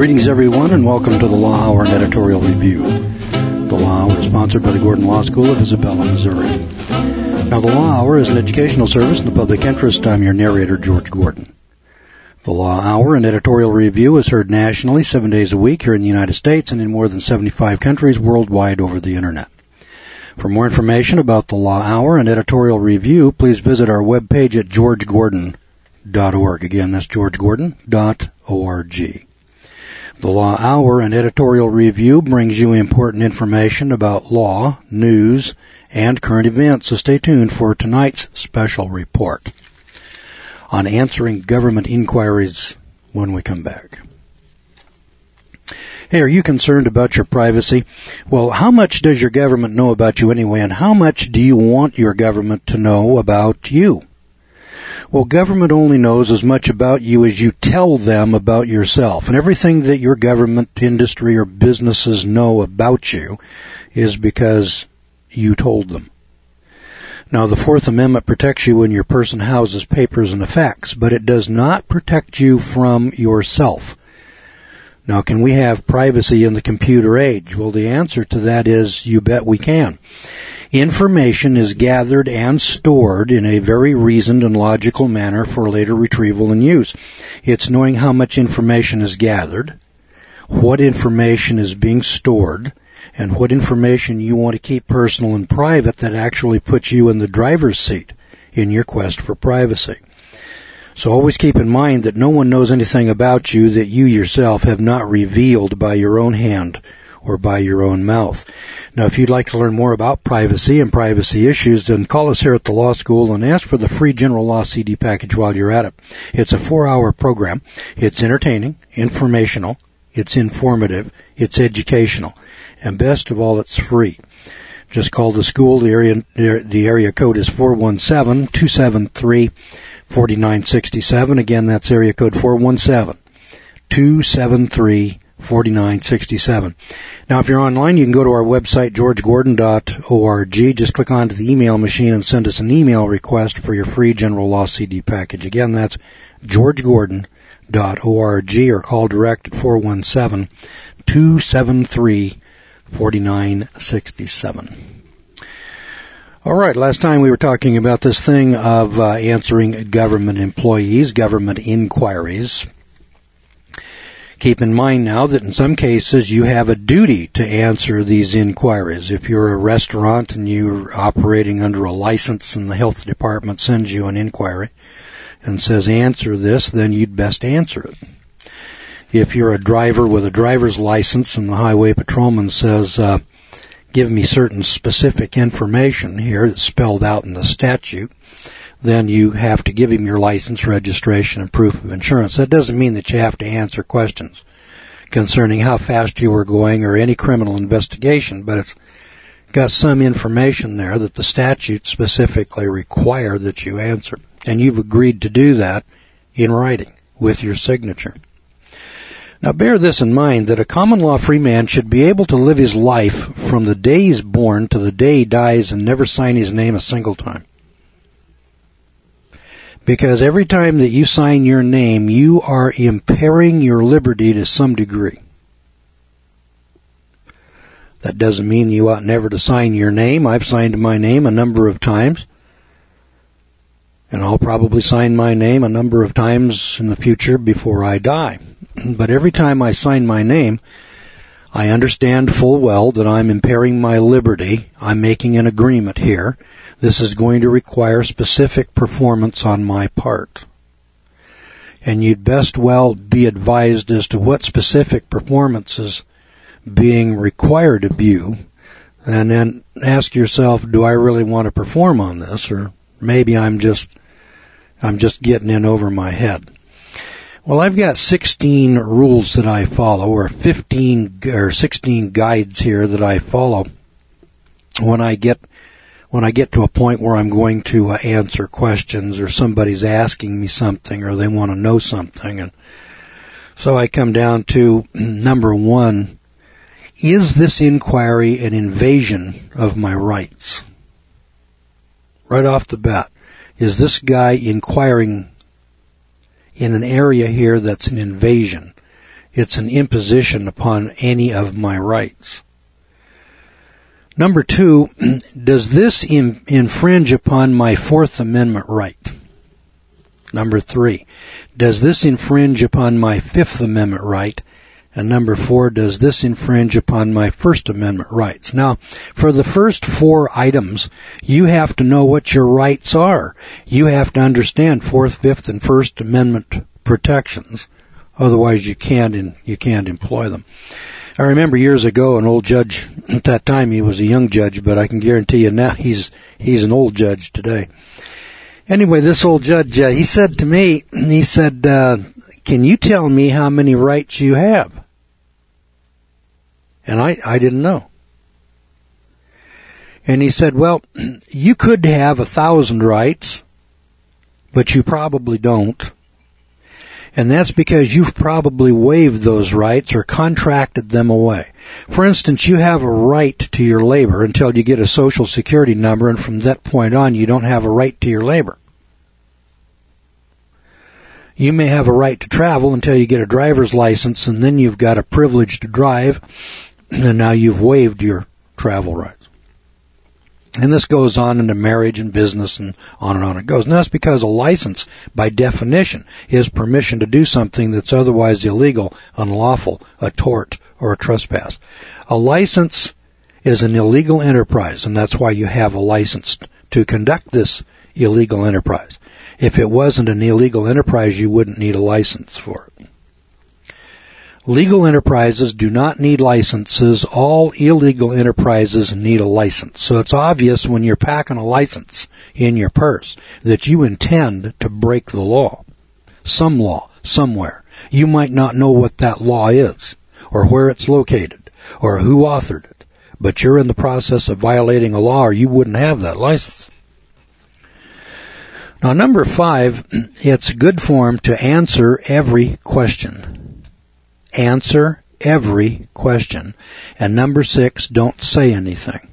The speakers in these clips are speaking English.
Greetings, everyone, and welcome to the Law Hour and Editorial Review. The Law Hour is sponsored by the Gordon Law School of Isabella, Missouri. Now, the Law Hour is an educational service in the public interest. I'm your narrator, George Gordon. The Law Hour and Editorial Review is heard nationally 7 days a week here in the United States and in more than 75 countries worldwide over the Internet. For more information about the Law Hour and Editorial Review, please visit our webpage at georgegordon.org. Again, that's georgegordon.org. The Law Hour and Editorial Review brings you important information about law, news, and current events, so stay tuned for tonight's special report on answering government inquiries when we come back. Hey, are you concerned about your privacy? Well, how much does your government know about you anyway, and how much do you want your government to know about you? Well, government only knows as much about you as you tell them about yourself. And everything that your government, industry, or businesses know about you is because you told them. Now, the Fourth Amendment protects you when your person houses papers and effects, but it does not protect you from yourself. Now, can we have privacy in the computer age? Well, the answer to that is you bet we can. Information is gathered and stored in a very reasoned and logical manner for later retrieval and use. It's knowing how much information is gathered, what information is being stored, and what information you want to keep personal and private that actually puts you in the driver's seat in your quest for privacy. So always keep in mind that no one knows anything about you that you yourself have not revealed by your own hand or by your own mouth. Now, if you'd like to learn more about privacy and privacy issues, then call us here at the law school and ask for the free general law CD package while you're at it. It's a 4-hour program. It's entertaining, informational, it's informative, it's educational, and best of all, it's free. Just call the school. The area code is 417-273-4967. Again, that's area code 417-273-4967. Now, if you're online, you can go to our website, georgegordon.org. Just click onto the email machine and send us an email request for your free general law CD package. Again, that's georgegordon.org, or call direct at 417-273-4967. All right, last time we were talking about this thing of answering government employees, government inquiries. Keep in mind now that in some cases you have a duty to answer these inquiries. If you're a restaurant and you're operating under a license and the health department sends you an inquiry and says answer this, then you'd best answer it. If you're a driver with a driver's license and the highway patrolman says, give me certain specific information here that's spelled out in the statute, then you have to give him your license, registration, and proof of insurance. That doesn't mean that you have to answer questions concerning how fast you were going or any criminal investigation, but it's got some information there that the statute specifically require that you answer. And you've agreed to do that in writing with your signature. Now, bear this in mind, that a common law free man should be able to live his life from the day he's born to the day he dies and never sign his name a single time. Because every time that you sign your name, you are impairing your liberty to some degree. That doesn't mean you ought never to sign your name. I've signed my name a number of times, and I'll probably sign my name a number of times in the future before I die. But every time I sign my name, I understand full well that I'm impairing my liberty. I'm making an agreement here. This is going to require specific performance on my part. And you'd best well be advised as to what specific performance is being required of you, and then ask yourself, do I really want to perform on this, or maybe I'm just getting in over my head. Well, I've got 16 rules that I follow, or 15 or 16 guides here that I follow when I get to a point where I'm going to answer questions, or somebody's asking me something, or they want to know something. And so I come down to number 1, is this inquiry an invasion of my rights? Right off the bat, is this guy inquiring in an area here that's an invasion? It's an imposition upon any of my rights. Number 2, does this infringe upon my Fourth Amendment right? Number 3, does this infringe upon my Fifth Amendment right? And number 4, does this infringe upon my First Amendment rights? Now, for the first 4 items, you have to know what your rights are. You have to understand Fourth, Fifth, and First Amendment protections. Otherwise, you can't employ them. I remember years ago, an old judge, at that time he was a young judge, but I can guarantee you now he's an old judge today. Anyway, this old judge, he said to me, he said, can you tell me how many rights you have? And I didn't know. And he said, well, you could have 1,000 rights, but you probably don't. And that's because you've probably waived those rights or contracted them away. For instance, you have a right to your labor until you get a Social Security number, and from that point on, you don't have a right to your labor. You may have a right to travel until you get a driver's license, and then you've got a privilege to drive, and now you've waived your travel rights. And this goes on into marriage and business and on it goes. And that's because a license, by definition, is permission to do something that's otherwise illegal, unlawful, a tort, or a trespass. A license is an illegal enterprise, and that's why you have a license to conduct this illegal enterprise. If it wasn't an illegal enterprise, you wouldn't need a license for it. Legal enterprises do not need licenses. All illegal enterprises need a license. So it's obvious when you're packing a license in your purse that you intend to break the law. Some law, somewhere. You might not know what that law is, or where it's located, or who authored it, but you're in the process of violating a law or you wouldn't have that license. Now, number 5, it's good form to answer every question. Answer every question. And number 6, don't say anything.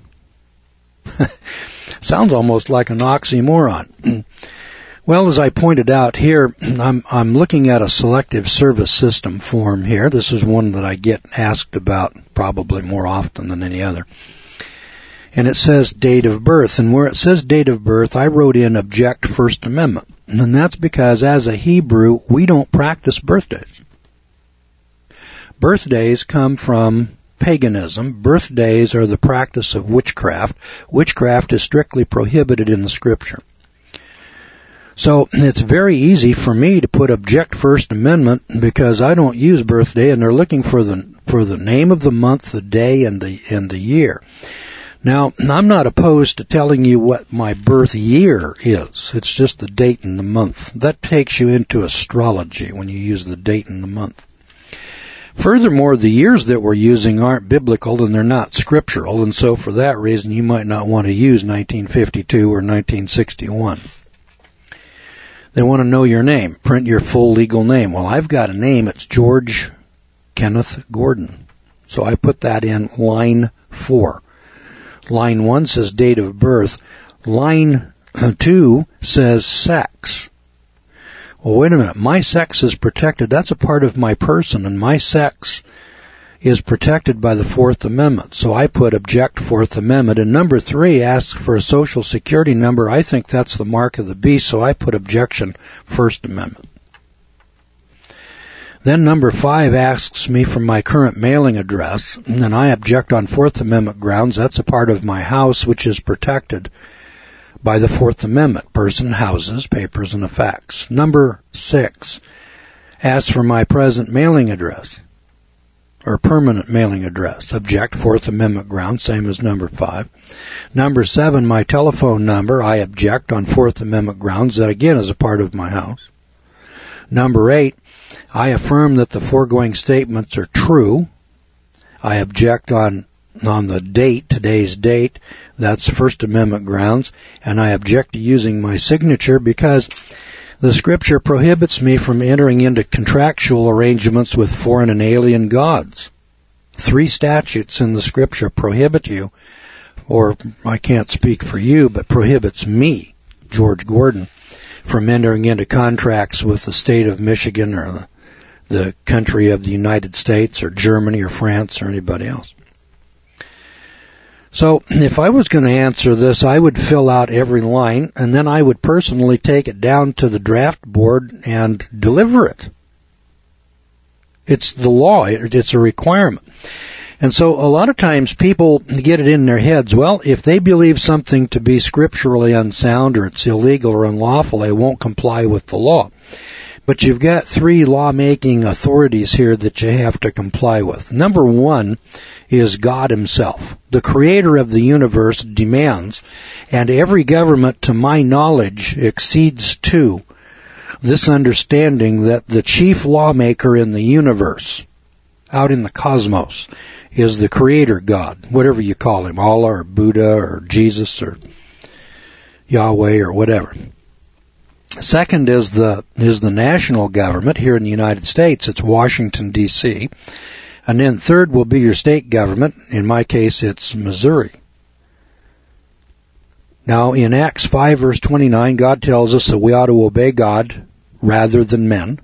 Sounds almost like an oxymoron. Well, as I pointed out here, I'm looking at a selective service system form here. This is one that I get asked about probably more often than any other. And it says date of birth. And where it says date of birth, I wrote in object First Amendment. And that's because as a Hebrew, we don't practice birthdays. Birthdays come from paganism. Birthdays are the practice of witchcraft. Witchcraft is strictly prohibited in the Scripture. So it's very easy for me to put object First Amendment because I don't use birthday, and they're looking for the name of the month, the day, and the year. Now, I'm not opposed to telling you what my birth year is. It's just the date and the month. That takes you into astrology when you use the date and the month. Furthermore, the years that we're using aren't biblical and they're not scriptural, and so for that reason you might not want to use 1952 or 1961. They want to know your name. Print your full legal name. Well, I've got a name. It's George Kenneth Gordon. So I put that in line 4. Line 1 says date of birth. Line 2 says sex. Well, wait a minute. My sex is protected. That's a part of my person, and my sex is protected by the Fourth Amendment. So I put object Fourth Amendment. And number 3 asks for a Social Security number. I think that's the mark of the beast, so I put objection First Amendment. Then number 5 asks me for my current mailing address, and I object on Fourth Amendment grounds. That's a part of my house which is protected by the Fourth Amendment. Person, houses, papers, and effects. Number 6 asks for my present mailing address or permanent mailing address. Object Fourth Amendment grounds, same as number 5. Number 7, my telephone number. I object on Fourth Amendment grounds. That again is a part of my house. Number 8, I affirm that the foregoing statements are true. I object on the date, today's date. That's First Amendment grounds. And I object to using my signature because the Scripture prohibits me from entering into contractual arrangements with foreign and alien gods. 3 statutes in the Scripture prohibit you, or I can't speak for you, but prohibits me, George Gordon, from entering into contracts with the state of Michigan or the country of the United States or Germany or France or anybody else. So if I was going to answer this, I would fill out every line, and then I would personally take it down to the draft board and deliver it. It's the law. It's a requirement. And so a lot of times people get it in their heads, well, if they believe something to be scripturally unsound or it's illegal or unlawful, they won't comply with the law. But you've got three lawmaking authorities here that you have to comply with. Number one is God himself. The creator of the universe demands, and every government, to my knowledge, exceeds to this understanding that the chief lawmaker in the universe, out in the cosmos, is the creator God, whatever you call him, Allah or Buddha or Jesus or Yahweh or whatever. Second is the national government here in the United States. It's Washington, D.C. And then third will be your state government. In my case, it's Missouri. Now, in Acts 5, verse 29, God tells us that we ought to obey God rather than men.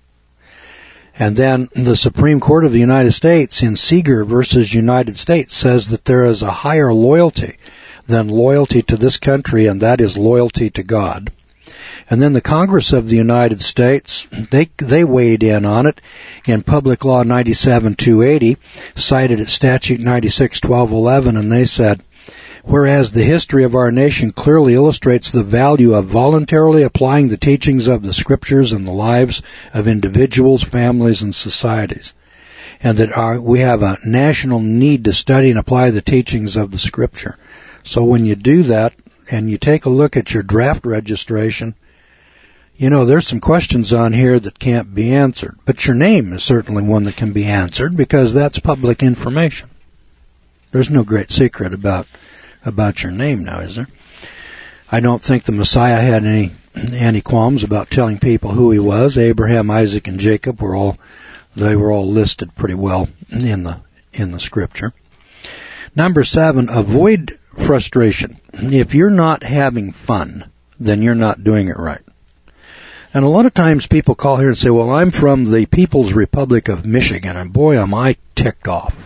And then the Supreme Court of the United States in Seeger versus United States says that there is a higher loyalty than loyalty to this country, and that is loyalty to God. And then the Congress of the United States, they weighed in on it in Public Law 97-280, cited at Statute 96-1211, and they said, whereas the history of our nation clearly illustrates the value of voluntarily applying the teachings of the Scriptures in the lives of individuals, families, and societies, and that we have a national need to study and apply the teachings of the Scripture. So when you do that, and you take a look at your draft registration, you know, there's some questions on here that can't be answered. But your name is certainly one that can be answered because that's public information. There's no great secret about your name now, is there? I don't think the Messiah had any qualms about telling people who he was. Abraham, Isaac, and Jacob were all listed pretty well in the Scripture. Number 7, avoid frustration. If you're not having fun, then you're not doing it right. And a lot of times people call here and say, well, I'm from the People's Republic of Michigan, and boy, am I ticked off.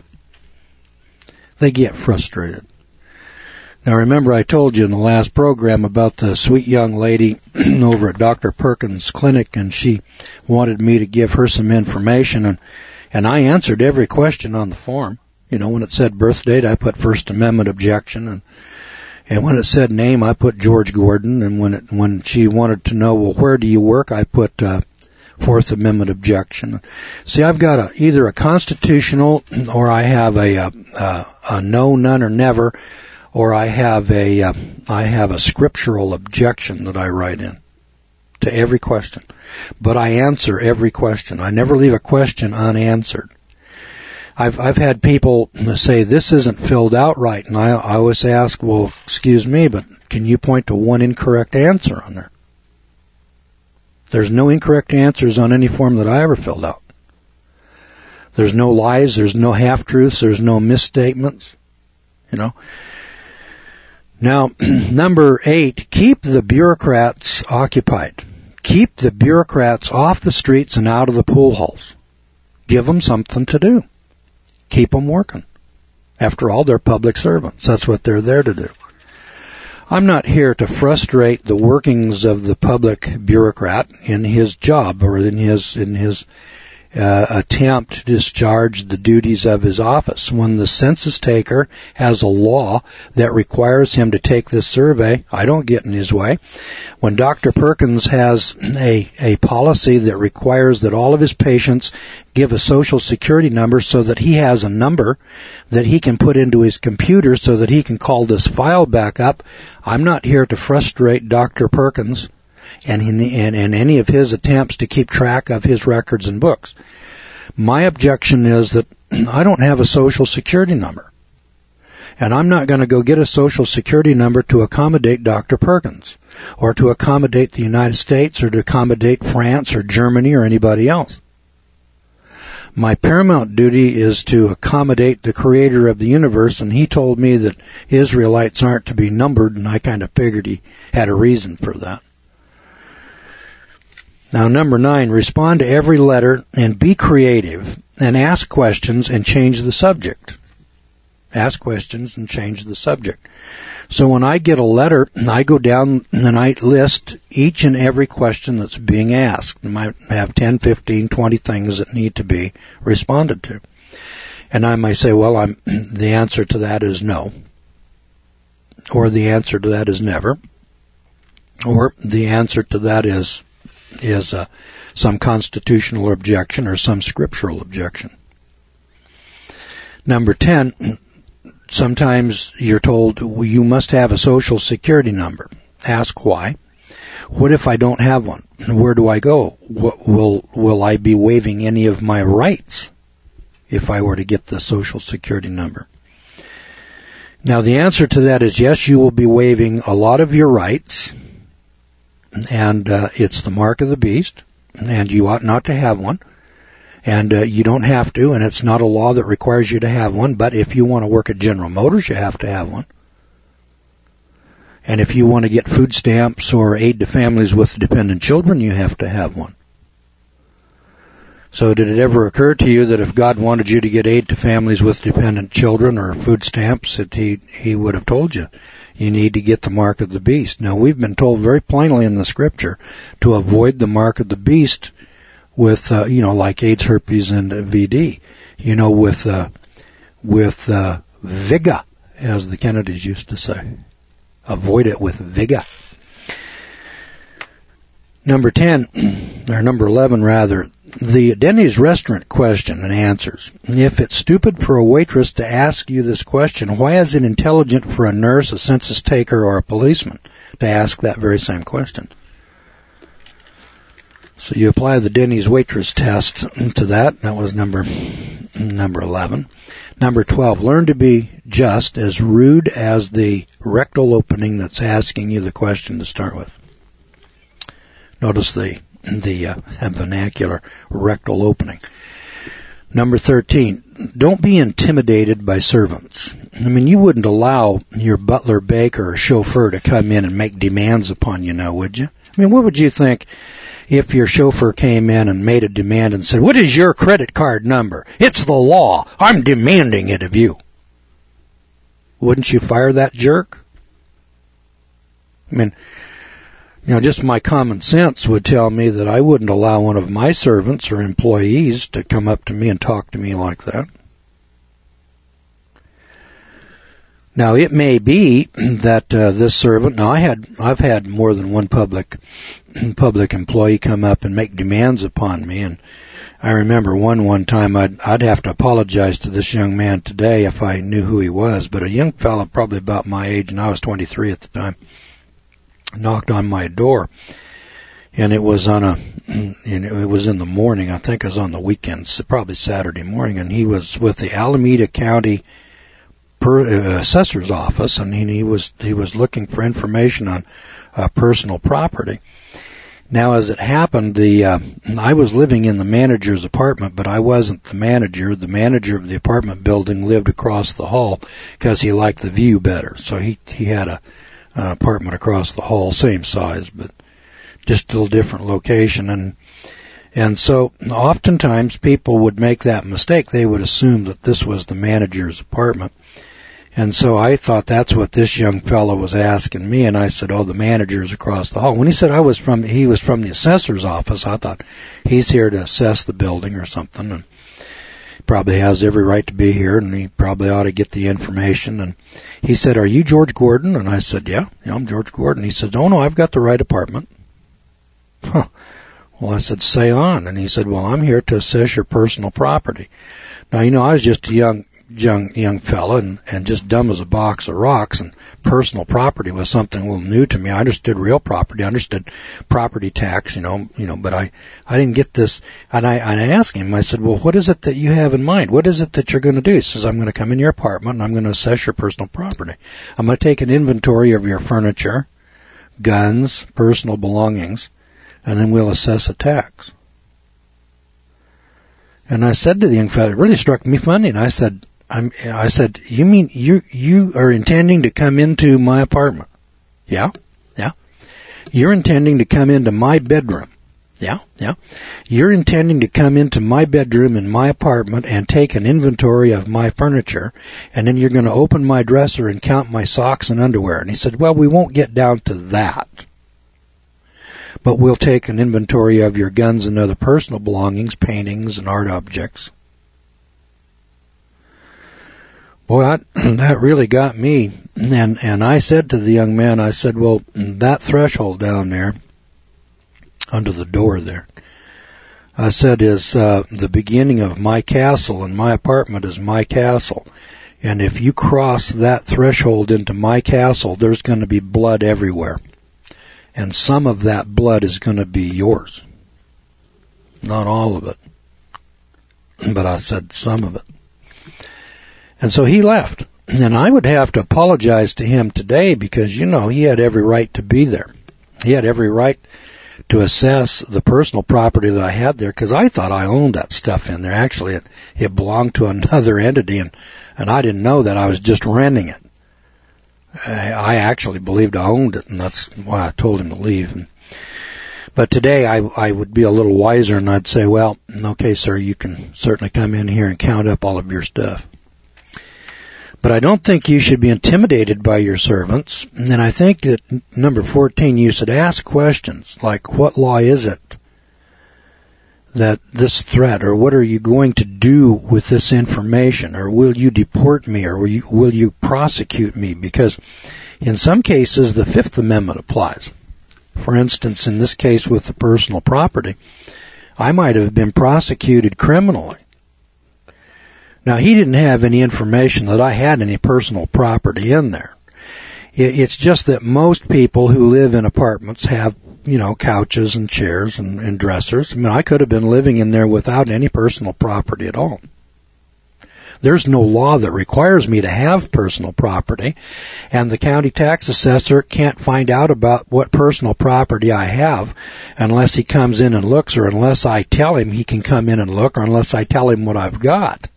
They get frustrated. Now remember, I told you in the last program about the sweet young lady over at Dr. Perkins' clinic, and she wanted me to give her some information, and I answered every question on the form. You know, when it said birth date, I put First Amendment objection, and when it said name, I put George Gordon, and when she wanted to know, well, where do you work, I put Fourth Amendment objection. See, I've got either a constitutional, or I have a no, none, or never, or I have a scriptural objection that I write in to every question. But I answer every question. I never leave a question unanswered. I've had people say this isn't filled out right, and I always ask, well, excuse me, but can you point to one incorrect answer on there? There's no incorrect answers on any form that I ever filled out. There's no lies, there's no half-truths, there's no misstatements, you know. Now, number 8, keep the bureaucrats occupied. Keep the bureaucrats off the streets and out of the pool halls. Give them something to do. Keep them working. After all, they're public servants. That's what they're there to do. I'm not here to frustrate the workings of the public bureaucrat in his job or in his attempt to discharge the duties of his office. When the census taker has a law that requires him to take this survey, I don't get in his way. When Dr. Perkins has a policy that requires that all of his patients give a social security number so that he has a number that he can put into his computer so that he can call this file back up, I'm not here to frustrate Dr. Perkins and any of his attempts to keep track of his records and books. My objection is that I don't have a social security number. And I'm not going to go get a social security number to accommodate Dr. Perkins or to accommodate the United States or to accommodate France or Germany or anybody else. My paramount duty is to accommodate the creator of the universe, and he told me that Israelites aren't to be numbered, and I kind of figured he had a reason for that. Now, number 9, respond to every letter and be creative and ask questions and change the subject. Ask questions and change the subject. So when I get a letter, I go down and I list each and every question that's being asked. I might have 10, 15, 20 things that need to be responded to. And I might say, well, the answer to that is no. Or the answer to that is never. Or the answer to that is some constitutional objection or some scriptural objection. Number 10, sometimes you're told you must have a social security number. Ask why. What if I don't have one? Where do I go? Will I be waiving any of my rights if I were to get the social security number? Now, the answer to that is yes, you will be waiving a lot of your rights, and it's the mark of the beast, and you ought not to have one, and you don't have to, and it's not a law that requires you to have one, but if you want to work at General Motors, you have to have one. And if you want to get food stamps or aid to families with dependent children, you have to have one. So did it ever occur to you that if God wanted you to get aid to families with dependent children or food stamps, that he would have told you, you need to get the mark of the beast? Now, we've been told very plainly in the Scripture to avoid the mark of the beast with, like AIDS, herpes, and VD. With vigor, as the Kennedys used to say. Avoid it with vigor. Number 11 rather, the Denny's restaurant question and answers. If it's stupid for a waitress to ask you this question, why is it intelligent for a nurse, a census taker, or a policeman to ask that very same question? So you apply the Denny's waitress test to that. That was number 11. Number 12, learn to be just as rude as the rectal opening that's asking you the question to start with. Notice the vernacular rectal opening. Number 13, don't be intimidated by servants. I mean, you wouldn't allow your butler, baker, or chauffeur to come in and make demands upon you now, would you? I mean, what would you think if your chauffeur came in and made a demand and said, what is your credit card number? It's the law. I'm demanding it of you. Wouldn't you fire that jerk? I mean, just my common sense would tell me that I wouldn't allow one of my servants or employees to come up to me and talk to me like that. Now, it may be that this servant, I've had more than one public employee come up and make demands upon me, and I remember one time I'd have to apologize to this young man today if I knew who he was, but a young fellow probably about my age, and I was 23 at the time, knocked on my door, and it was it was in the morning. I think it was on the weekends, probably Saturday morning, and he was with the Alameda County assessor's office, and he was looking for information on personal property. Now, as it happened, I was living in the manager's apartment, but I wasn't the manager. The manager of the apartment building lived across the hall because he liked the view better. So he had an apartment across the hall, same size, but just a little different location. And so oftentimes people would make that mistake. They would assume that this was the manager's apartment. And so I thought that's what this young fellow was asking me, and I said, the manager's across the hall. When he said he was from the assessor's office, I thought he's here to assess the building or something, and he probably has every right to be here, and he probably ought to get the information. And he said, are you George Gordon? And I said, yeah, I'm George Gordon. He said, oh, no, I've got the right apartment. Huh. Well, I said, say on. And he said, well, I'm here to assess your personal property. Now, I was just a young fella and just dumb as a box of rocks, and personal property was something a little new to me. I understood real property, I understood property tax, but I didn't get this. And I asked him, I said, well, what is it that you have in mind? What is it that you're going to do? He says, I'm going to come in your apartment and I'm going to assess your personal property. I'm going to take an inventory of your furniture, guns, personal belongings, and then we'll assess a tax. And I said to the young fellow, it really struck me funny, and I said, you mean you are intending to come into my apartment? Yeah. You're intending to come into my bedroom Yeah. You're intending to come into my bedroom in my apartment and take an inventory of my furniture, and then you're going to open my dresser and count my socks and underwear. And he said, well, we won't get down to that, but we'll take an inventory of your guns and other personal belongings, paintings and art objects. Boy, that really got me. And I said to the young man, I said, well, that threshold down there, under the door there, I said, is the beginning of my castle, and my apartment is my castle. And if you cross that threshold into my castle, there's going to be blood everywhere. And some of that blood is going to be yours. Not all of it. But I said some of it. And so he left. And I would have to apologize to him today because, you know, he had every right to be there. He had every right to assess the personal property that I had there, because I thought I owned that stuff in there. Actually, it belonged to another entity, and I didn't know that. I was just renting it. I actually believed I owned it, and that's why I told him to leave. But today I would be a little wiser, and I'd say, well, okay, sir, you can certainly come in here and count up all of your stuff. But I don't think you should be intimidated by your servants. And I think that number 14, you should ask questions like, what law is it that this threat, or what are you going to do with this information, or will you deport me, or will you prosecute me? Because in some cases, the Fifth Amendment applies. For instance, in this case with the personal property, I might have been prosecuted criminally. Now, he didn't have any information that I had any personal property in there. It's just that most people who live in apartments have, you know, couches and chairs and dressers. I mean, I could have been living in there without any personal property at all. There's no law that requires me to have personal property, and the county tax assessor can't find out about what personal property I have unless he comes in and looks, or unless I tell him he can come in and look, or unless I tell him what I've got.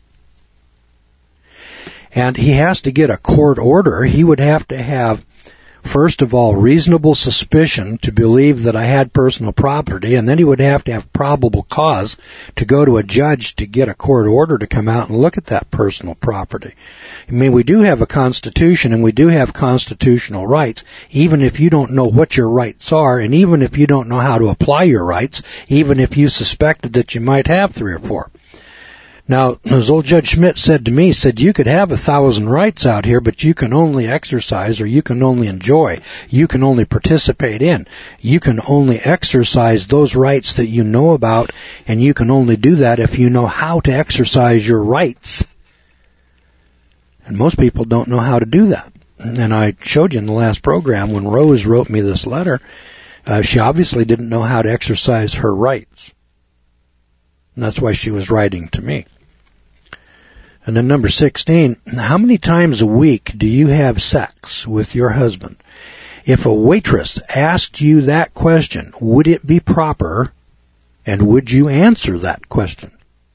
And he has to get a court order. He would have to have, first of all, reasonable suspicion to believe that I had personal property, and then he would have to have probable cause to go to a judge to get a court order to come out and look at that personal property. I mean, we do have a constitution, and we do have constitutional rights, even if you don't know what your rights are, and even if you don't know how to apply your rights, even if you suspected that you might have 3 or 4. Now, as old Judge Schmidt said to me, said, you could have 1,000 rights out here, but you can only exercise, or you can only enjoy, you can only participate in, you can only exercise those rights that you know about, and you can only do that if you know how to exercise your rights. And most people don't know how to do that. And I showed you in the last program when Rose wrote me this letter, she obviously didn't know how to exercise her rights. And that's why she was writing to me. And then number 16, how many times a week do you have sex with your husband? If a waitress asked you that question, would it be proper, and would you answer that question?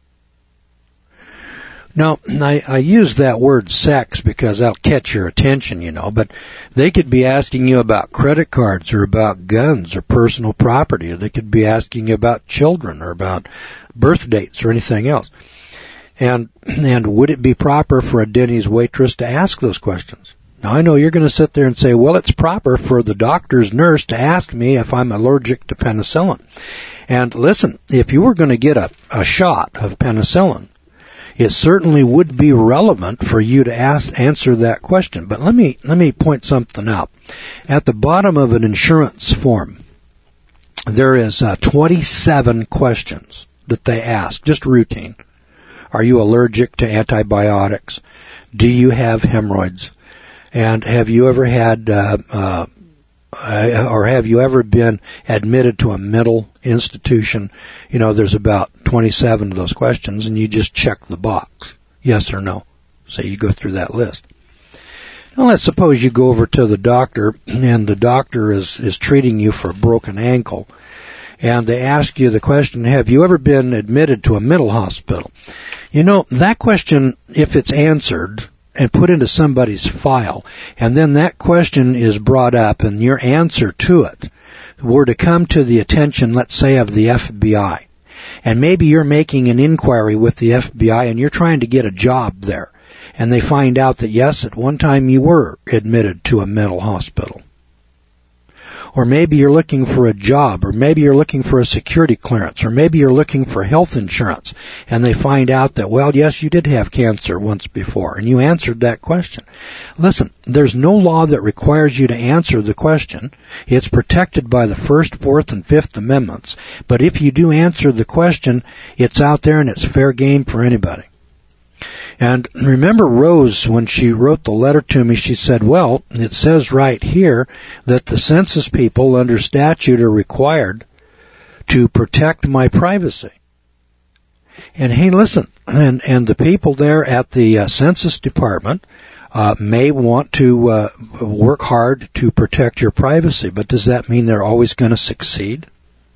Now, I use that word sex because that'll catch your attention, you know, but they could be asking you about credit cards, or about guns, or personal property, or they could be asking you about children, or about birth dates, or anything else. And would it be proper for a Denny's waitress to ask those questions? Now, I know you're going to sit there and say, well, it's proper for the doctor's nurse to ask me if I'm allergic to penicillin. And listen, if you were going to get a shot of penicillin, it certainly would be relevant for you to answer that question. But let me point something out. At the bottom of an insurance form, there is 27 questions that they ask, just routine. Are you allergic to antibiotics? Do you have hemorrhoids? And have you ever had, or have you ever been admitted to a mental institution? You know, there's about 27 of those questions, and you just check the box, yes or no. So you go through that list. Now, let's suppose you go over to the doctor, and the doctor is treating you for a broken ankle. And they ask you the question, have you ever been admitted to a mental hospital? You know, that question, if it's answered and put into somebody's file, and then that question is brought up and your answer to it, were to come to the attention, let's say, of the FBI, and maybe you're making an inquiry with the FBI and you're trying to get a job there, and they find out that, yes, at one time you were admitted to a mental hospital. Or maybe you're looking for a job, or maybe you're looking for a security clearance, or maybe you're looking for health insurance, and they find out that, well, yes, you did have cancer once before, and you answered that question. Listen, there's no law that requires you to answer the question. It's protected by the First, Fourth, and Fifth Amendments. But if you do answer the question, it's out there and it's fair game for anybody. And remember Rose, when she wrote the letter to me, she said, well, it says right here that the census people under statute are required to protect my privacy. And hey, listen, and the people there at the Census Department may want to work hard to protect your privacy, but does that mean they're always going to succeed?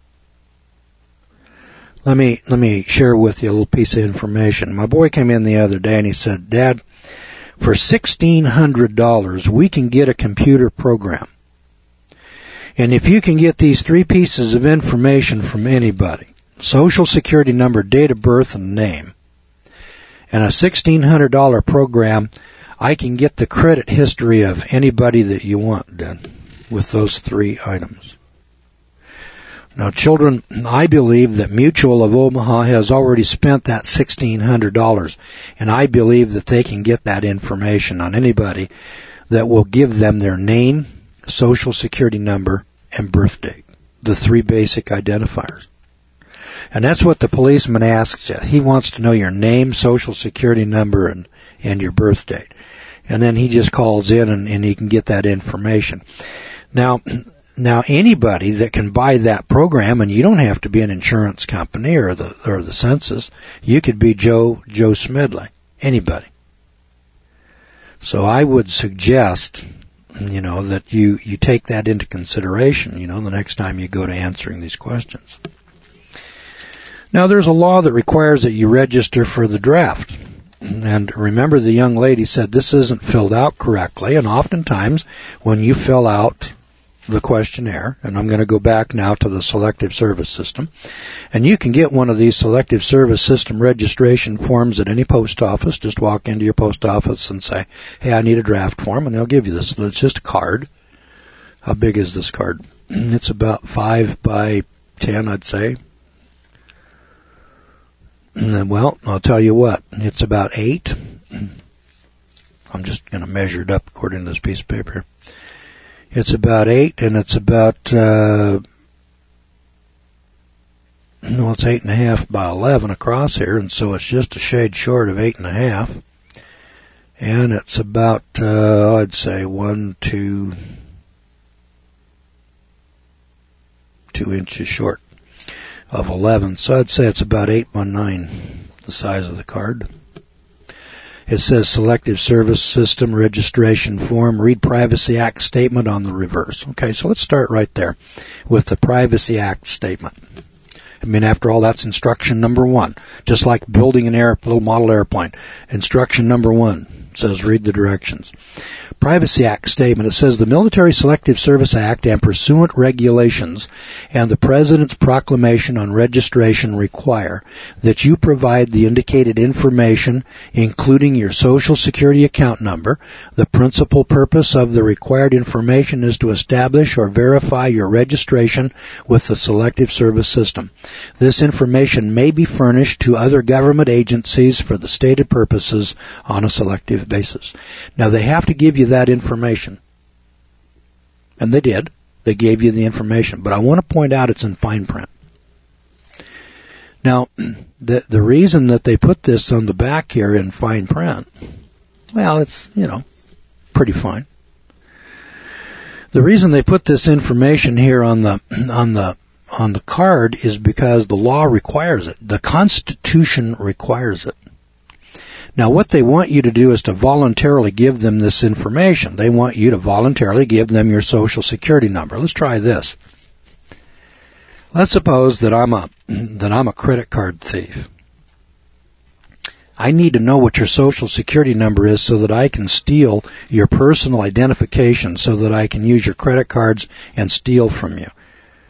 Let me share with you a little piece of information. My boy came in the other day and he said, Dad, for $1,600 we can get a computer program. And if you can get these three pieces of information from anybody, Social Security number, date of birth, and name, and a $1,600 program, I can get the credit history of anybody that you want done with those three items. Now, children, I believe that Mutual of Omaha has already spent that $1,600, and I believe that they can get that information on anybody that will give them their name, Social Security number, and birth date, the three basic identifiers. And that's what the policeman asks you. He wants to know your name, Social Security number, and your birth date. And then he just calls in and he can get that information. Now, anybody that can buy that program, and you don't have to be an insurance company or the census, you could be Joe Smedley, anybody. So I would suggest, that you take that into consideration, the next time you go to answering these questions. Now, there's a law that requires that you register for the draft. And remember, the young lady said this isn't filled out correctly, and oftentimes when you fill out the questionnaire, and I'm going to go back now to the Selective Service System, and you can get one of these Selective Service System registration forms at any post office. Just walk into your post office and say, hey, I need a draft form, and they'll give you this. It's just a card. How big is this card? It's about 5 by 10, I'd say. Well, I'll tell you what, it's about 8. I'm just going to measure it up according to this piece of paper here. It's about 8, and it's about, it's 8.5 by 11 across here, and so it's just a shade short of 8.5. And it's about, I'd say 2 inches short of 11. So I'd say it's about 8 by 9, the size of the card. It says Selective Service System Registration Form, read Privacy Act statement on the reverse. Okay, so let's start right there with the Privacy Act statement. After all, that's instruction number 1. Just like building an little model airplane. Instruction number 1 says read the directions. Privacy Act statement, it says the Military Selective Service Act and pursuant regulations and the President's proclamation on registration require that you provide the indicated information, including your Social Security account number. The principal purpose of the required information is to establish or verify your registration with the Selective Service System. This information may be furnished to other government agencies for the stated purposes on a selective basis. Now, they have to give you that information. And they did. They gave you the information. But I want to point out it's in fine print. Now, the reason that they put this on the back here in fine print, well, it's, pretty fine. The reason they put this information here on the card is because the law requires it. The Constitution requires it. Now, what they want you to do is to voluntarily give them this information. They want you to voluntarily give them your Social Security number. Let's try this. Let's suppose that I'm a credit card thief. I need to know what your Social Security number is so that I can steal your personal identification, so that I can use your credit cards and steal from you.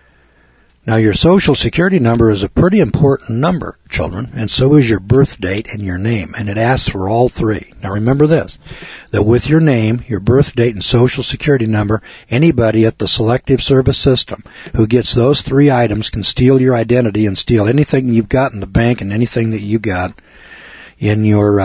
Now, your Social Security number is a pretty important number, children, and so is your birth date and your name, and it asks for all three. Now, remember this, that with your name, your birth date, and Social Security number, anybody at the Selective Service System who gets those three items can steal your identity and steal anything you've got in the bank and anything that you got in your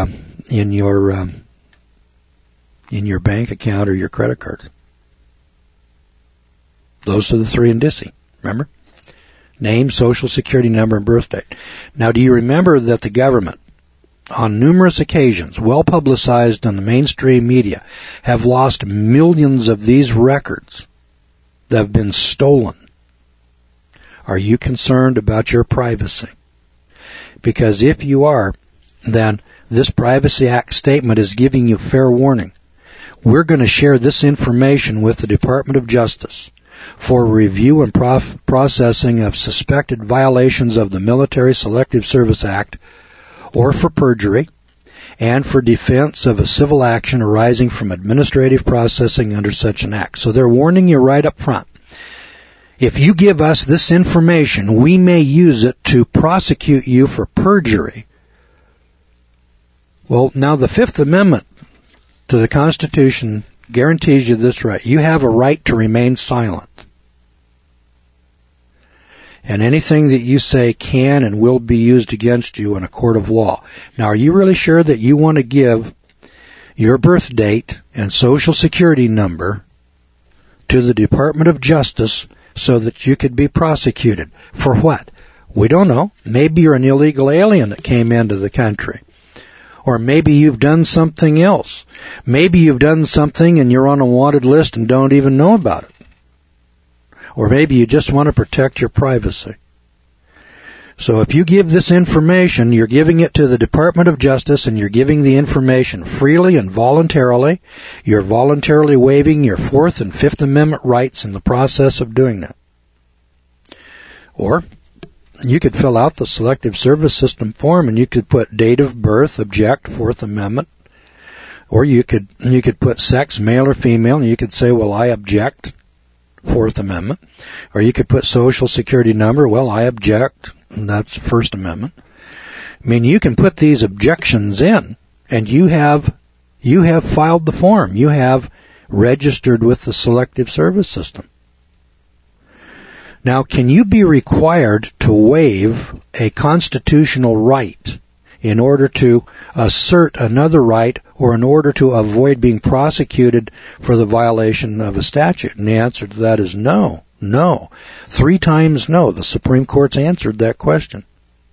bank account or your credit card. Those are the three indicia, remember? Name, Social Security number, and birth date. Now, do you remember that the government, on numerous occasions, well publicized on the mainstream media, have lost millions of these records that have been stolen? Are you concerned about your privacy? Because if you are, then this Privacy Act statement is giving you fair warning. We're going to share this information with the Department of Justice for review and processing of suspected violations of the Military Selective Service Act, or for perjury, and for defense of a civil action arising from administrative processing under such an act. So they're warning you right up front. If you give us this information, we may use it to prosecute you for perjury. Well, now the Fifth Amendment to the Constitution guarantees you this right. You have a right to remain silent. And anything that you say can and will be used against you in a court of law. Now, are you really sure that you want to give your birth date and Social Security number to the Department of Justice so that you could be prosecuted? For what? We don't know. Maybe you're an illegal alien that came into the country. Or maybe you've done something else. Maybe you've done something and you're on a wanted list and don't even know about it. Or maybe you just want to protect your privacy. So if you give this information, you're giving it to the Department of Justice, and you're giving the information freely and voluntarily. You're voluntarily waiving your Fourth and Fifth Amendment rights in the process of doing that. Or you could fill out the Selective Service System form, and you could put date of birth, object, Fourth Amendment. Or you could put sex, male or female, and you could say, well, I object, Fourth Amendment. Or you could put Social Security number, well, I object, and that's First Amendment. I mean, you can put these objections in, and you have filed the form. You have registered with the Selective Service System. Now, can you be required to waive a constitutional right in order to assert another right, or in order to avoid being prosecuted for the violation of a statute? And the answer to that is no. No. 3 times no. The Supreme Court's answered that question.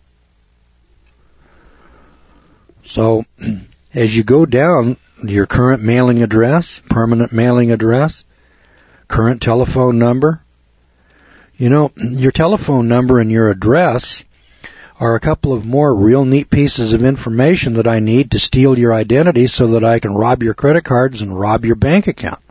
So, as you go down your current mailing address, permanent mailing address, current telephone number, you know, your telephone number and your address are a couple of more real neat pieces of information that I need to steal your identity so that I can rob your credit cards and rob your bank account.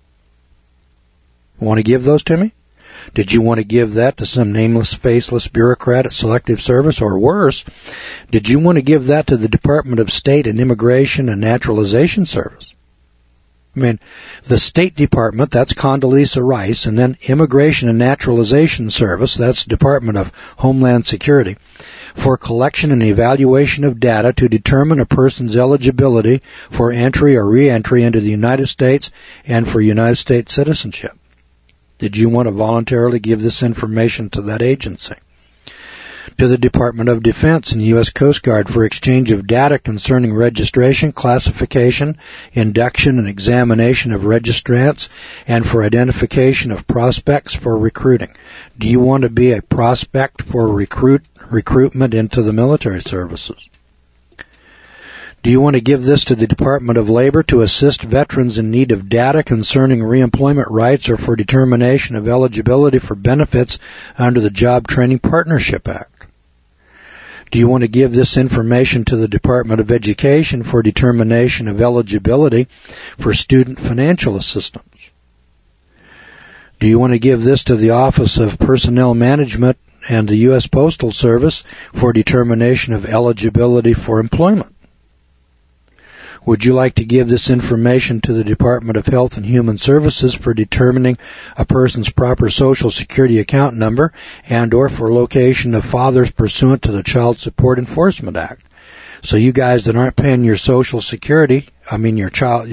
Want to give those to me? Did you want to give that to some nameless, faceless bureaucrat at Selective Service? Or worse, did you want to give that to the Department of State and Immigration and Naturalization Service? I mean, the State Department, that's Condoleezza Rice, and then Immigration and Naturalization Service, that's Department of Homeland Security, for collection and evaluation of data to determine a person's eligibility for entry or re-entry into the United States and for United States citizenship. Did you want to voluntarily give this information to that agency? To the Department of Defense and U.S. Coast Guard for exchange of data concerning registration, classification, induction, and examination of registrants, and for identification of prospects for recruiting. Do you want to be a prospect for recruitment into the military services? Do you want to give this to the Department of Labor to assist veterans in need of data concerning reemployment rights or for determination of eligibility for benefits under the Job Training Partnership Act? Do you want to give this information to the Department of Education for determination of eligibility for student financial assistance? Do you want to give this to the Office of Personnel Management and the U.S. Postal Service for determination of eligibility for employment? Would you like to give this information to the Department of Health and Human Services for determining a person's proper Social Security account number and or for location of fathers pursuant to the Child Support Enforcement Act? So you guys that aren't paying your Social Security, your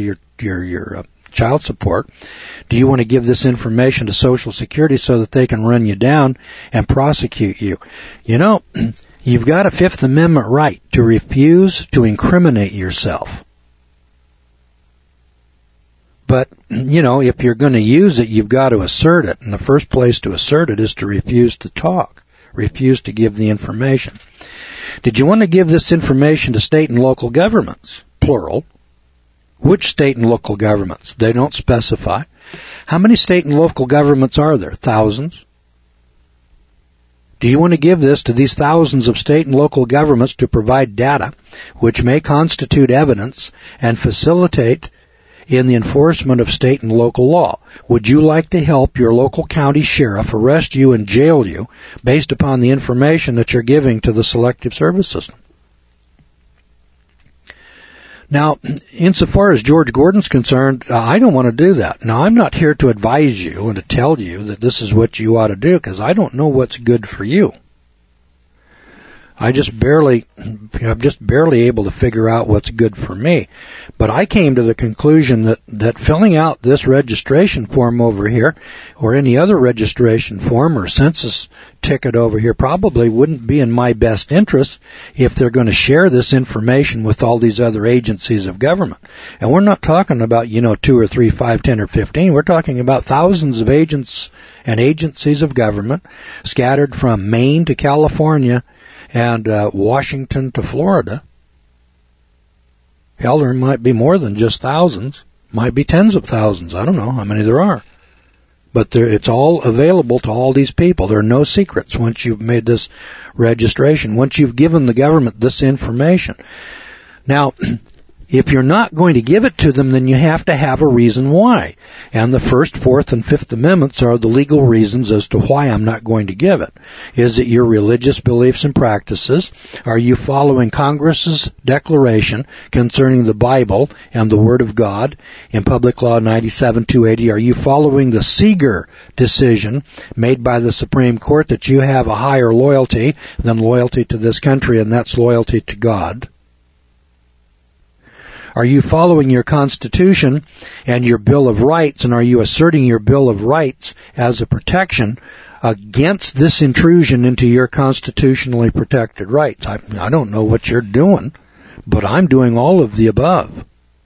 child support, do you want to give this information to Social Security so that they can run you down and prosecute you? You know, you've got a Fifth Amendment right to refuse to incriminate yourself. But, you know, if you're going to use it, you've got to assert it. And the first place to assert it is to refuse to talk, refuse to give the information. Did you want to give this information to state and local governments? Plural. Which state and local governments? They don't specify. How many state and local governments are there? Thousands. Do you want to give this to these thousands of state and local governments to provide data which may constitute evidence and facilitate in the enforcement of state and local law? Would you like to help your local county sheriff arrest you and jail you based upon the information that you're giving to the Selective Service System? Now, insofar as George Gordon's concerned, I don't want to do that. Now, I'm not here to advise you and to tell you that this is what you ought to do, because I don't know what's good for you. I'm just barely able to figure out what's good for me. But I came to the conclusion that filling out this registration form over here, or any other registration form or census ticket over here, probably wouldn't be in my best interest if they're going to share this information with all these other agencies of government. And we're not talking about, 2 or 3, 5, 10, or 15. We're talking about thousands of agents and agencies of government scattered from Maine to California and Washington to Florida. Hell, there might be more than just thousands. Might be tens of thousands. I don't know how many there are. But it's all available to all these people. There are no secrets once you've made this registration, once you've given the government this information. Now, if you're not going to give it to them, then you have to have a reason why. And the First, Fourth, and Fifth Amendments are the legal reasons as to why I'm not going to give it. Is it your religious beliefs and practices? Are you following Congress's declaration concerning the Bible and the Word of God in Public Law 97-280? Are you following the Seeger decision made by the Supreme Court that you have a higher loyalty than loyalty to this country, and that's loyalty to God? Are you following your Constitution and your Bill of Rights, and are you asserting your Bill of Rights as a protection against this intrusion into your constitutionally protected rights? I don't know what you're doing, but I'm doing all of the above.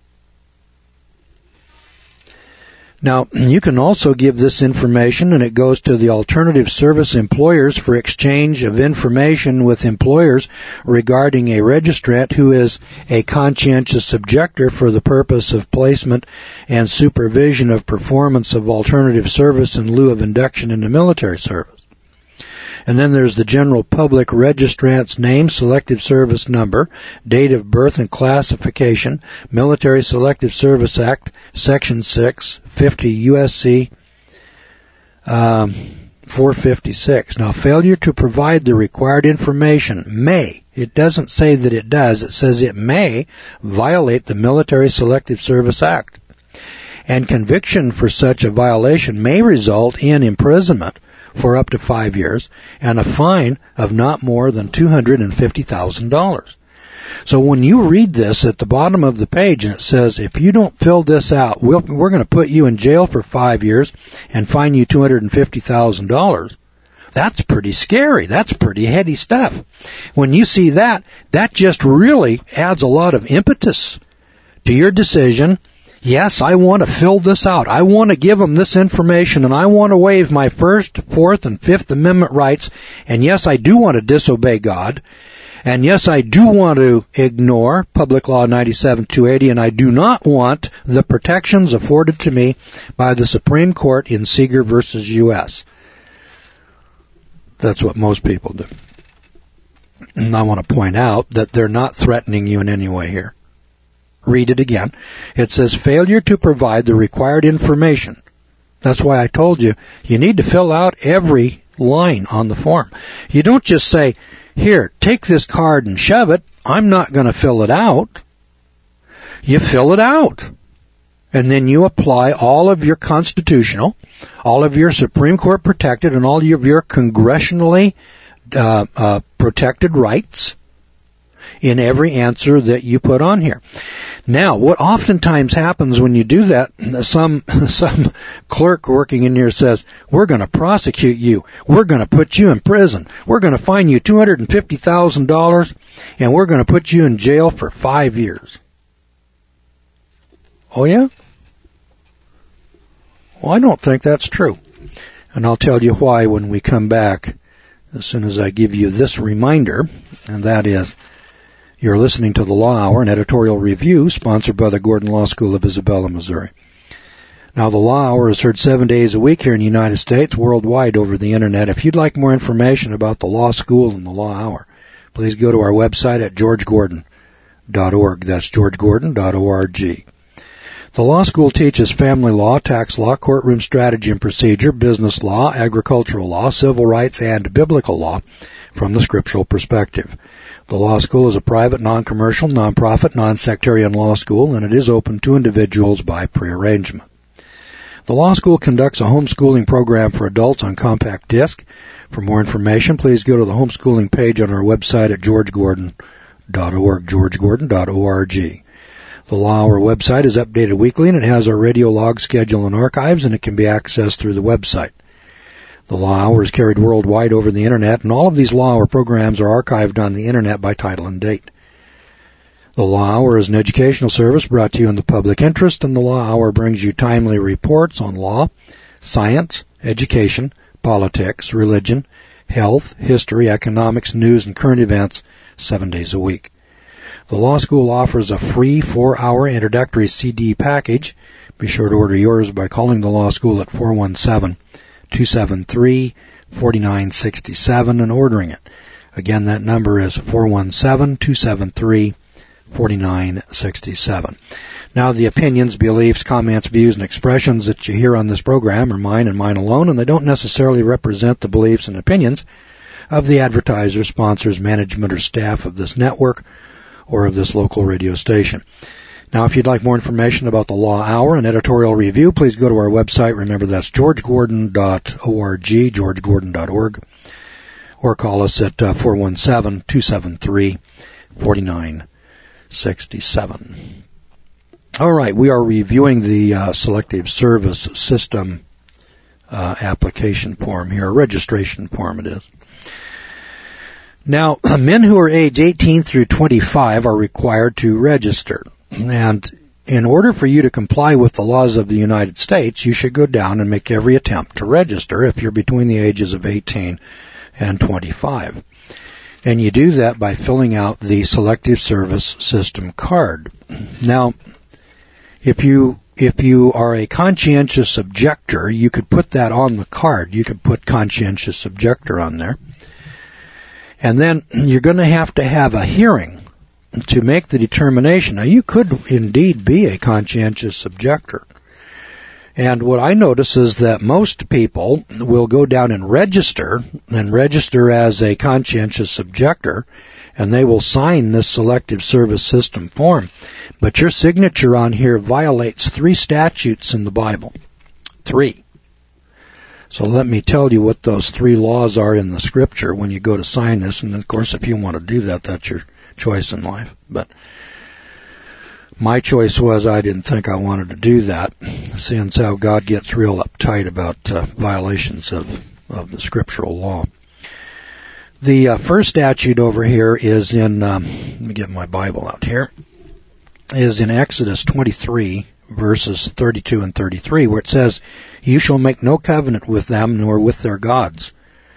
Now, you can also give this information, and it goes to the alternative service employers for exchange of information with employers regarding a registrant who is a conscientious objector for the purpose of placement and supervision of performance of alternative service in lieu of induction into military service. And then there's the general public registrant's name, selective service number, date of birth and classification, Military Selective Service Act, Section 6, 50 U.S.C. 456. Now, failure to provide the required information may, it doesn't say that it does, it says it may violate the Military Selective Service Act. And conviction for such a violation may result in imprisonment for up to 5 years and a fine of not more than $250,000. So when you read this at the bottom of the page and it says, if you don't fill this out, we're going to put you in jail for 5 years and fine you $250,000, that's pretty scary. That's pretty heady stuff. When you see that, that just really adds a lot of impetus to your decision. Yes, I want to fill this out. I want to give them this information, and I want to waive my First, Fourth, and Fifth Amendment rights. And yes, I do want to disobey God. And yes, I do want to ignore Public Law 97-280, and I do not want the protections afforded to me by the Supreme Court in Seeger versus U.S. That's what most people do. And I want to point out that they're not threatening you in any way here. Read it again. It says failure to provide the required information. That's why I told you, you need to fill out every line on the form. You don't just say, here, take this card and shove it. I'm not going to fill it out. You fill it out. And then you apply all of your constitutional, all of your Supreme Court protected, and all of your congressionally protected rights in every answer that you put on here. Now, what oftentimes happens when you do that, some clerk working in here says, we're going to prosecute you. We're going to put you in prison. We're going to fine you $250,000, and we're going to put you in jail for 5 years. Oh, yeah? Well, I don't think that's true. And I'll tell you why when we come back, as soon as I give you this reminder, and that is, you're listening to the Law Hour, an editorial review sponsored by the Gordon Law School of Isabella, Missouri. Now, the Law Hour is heard 7 days a week here in the United States, worldwide over the Internet. If you'd like more information about the Law School and the Law Hour, please go to our website at georgegordon.org. That's georgegordon.org. The law school teaches family law, tax law, courtroom strategy and procedure, business law, agricultural law, civil rights, and biblical law from the scriptural perspective. The law school is a private, non-commercial, non-profit, non-sectarian law school, and it is open to individuals by prearrangement. The law school conducts a homeschooling program for adults on compact disc. For more information, please go to the homeschooling page on our website at georgegordon.org, georgegordon.org. The Law Hour website is updated weekly, and it has our radio log schedule and archives, and it can be accessed through the website. The Law Hour is carried worldwide over the Internet, and all of these Law Hour programs are archived on the Internet by title and date. The Law Hour is an educational service brought to you in the public interest, and the Law Hour brings you timely reports on law, science, education, politics, religion, health, history, economics, news, and current events 7 days a week. The law school offers a free 4-hour introductory CD package. Be sure to order yours by calling the law school at 417-273-4967 and ordering it. Again, that number is 417-273-4967. Now, the opinions, beliefs, comments, views, and expressions that you hear on this program are mine and mine alone, and they don't necessarily represent the beliefs and opinions of the advertisers, sponsors, management, or staff of this network or of this local radio station. Now, if you'd like more information about the Law Hour and editorial review, please go to our website. Remember, that's georgegordon.org, georgegordon.org, or call us at 417-273-4967. All right, we are reviewing the Selective Service System application form here, registration form it is. Now, men who are age 18 through 25 are required to register. And in order for you to comply with the laws of the United States, you should go down and make every attempt to register if you're between the ages of 18 and 25. And you do that by filling out the Selective Service System card. Now, if you are a conscientious objector, you could put that on the card. You could put conscientious objector on there. And then you're going to have a hearing to make the determination. Now, you could indeed be a conscientious objector. And what I notice is that most people will go down and register as a conscientious objector, and they will sign this Selective Service System form. But your signature on here violates 3 statutes in the Bible. 3. So let me tell you what those 3 laws are in the Scripture when you go to sign this. And, of course, if you want to do that, that's your choice in life. But my choice was I didn't think I wanted to do that, seeing how God gets real uptight about violations of the scriptural law. The first statute over here is in, let me get my Bible out here, is in Exodus 23, verses 32 and 33, where it says, "You shall make no covenant with them, nor with their gods.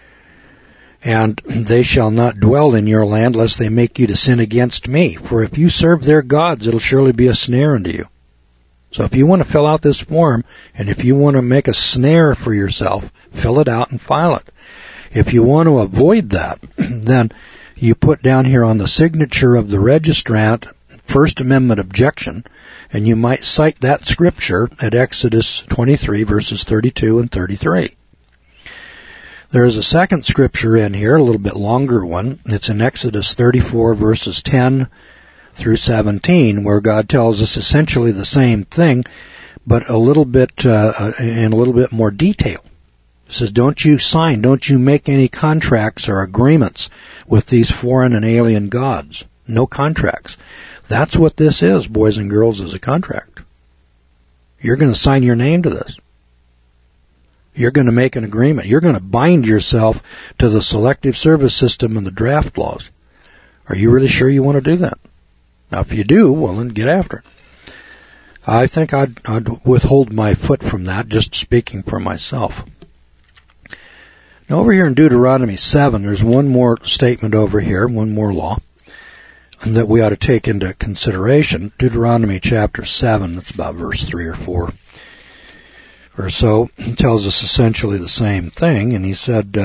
And they shall not dwell in your land, lest they make you to sin against me. For if you serve their gods, it'll surely be a snare unto you." So if you want to fill out this form, and if you want to make a snare for yourself, fill it out and file it. If you want to avoid that, then you put down here on the signature of the registrant, First Amendment objection, and you might cite that scripture at Exodus 23, verses 32 and 33. There is a second scripture in here, a little bit longer one. It's in Exodus 34, verses 10 through 17, where God tells us essentially the same thing, but a little bit in a little bit more detail. It says, don't you make any contracts or agreements with these foreign and alien gods. No contracts. That's what this is, boys and girls, is a contract. You're going to sign your name to this. You're going to make an agreement. You're going to bind yourself to the selective service system and the draft laws. Are you really sure you want to do that? Now, if you do, well, then get after it. I think I'd withhold my foot from that, just speaking for myself. Now, over here in Deuteronomy 7, there's one more statement over here, one more law that we ought to take into consideration. Deuteronomy chapter 7, that's about verse 3 or 4 or so, tells us essentially the same thing. And he said,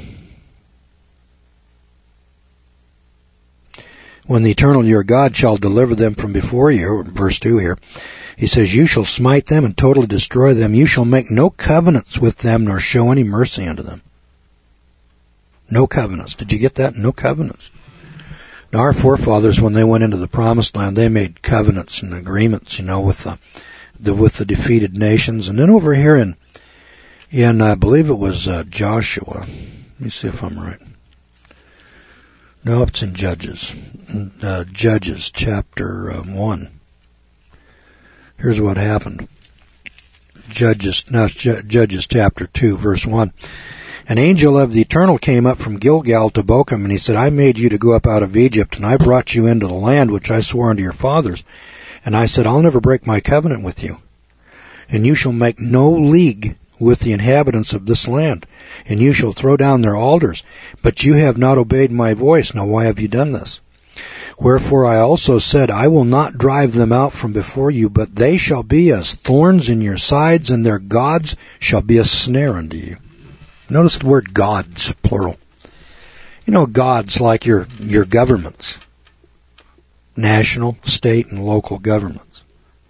when the eternal your God shall deliver them from before you, verse 2 here, he says, you shall smite them and totally destroy them. You shall make no covenants with them, nor show any mercy unto them. No covenants. Did you get that? No covenants. Now, our forefathers, when they went into the promised land, they made covenants and agreements, with the defeated nations. And then over here in I believe it was Joshua. Let me see if I'm right. No, it's in Judges. Judges chapter 1. Here's what happened. Judges chapter 2, verse 1. An angel of the Eternal came up from Gilgal to Bochum, and he said, I made you to go up out of Egypt, and I brought you into the land which I swore unto your fathers. And I said, I'll never break my covenant with you. And you shall make no league with the inhabitants of this land, and you shall throw down their altars. But you have not obeyed my voice. Now why have you done this? Wherefore I also said, I will not drive them out from before you, but they shall be as thorns in your sides, and their gods shall be a snare unto you. Notice the word gods, plural. Gods like your governments. National, state, and local governments.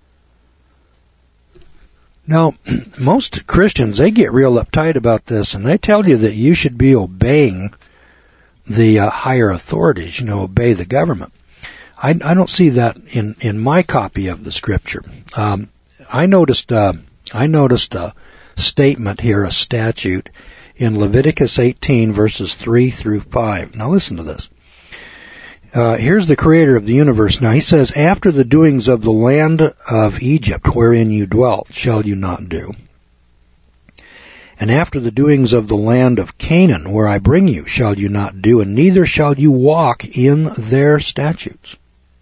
Now, most Christians, they get real uptight about this, and they tell you that you should be obeying the higher authorities, obey the government. I don't see that in my copy of the Scripture. I noticed a statement here, a statute, in Leviticus 18, verses 3 through 5. Now listen to this. Here's the creator of the universe. Now he says, after the doings of the land of Egypt, wherein you dwelt, shall you not do. And after the doings of the land of Canaan, where I bring you, shall you not do, and neither shall you walk in their statutes.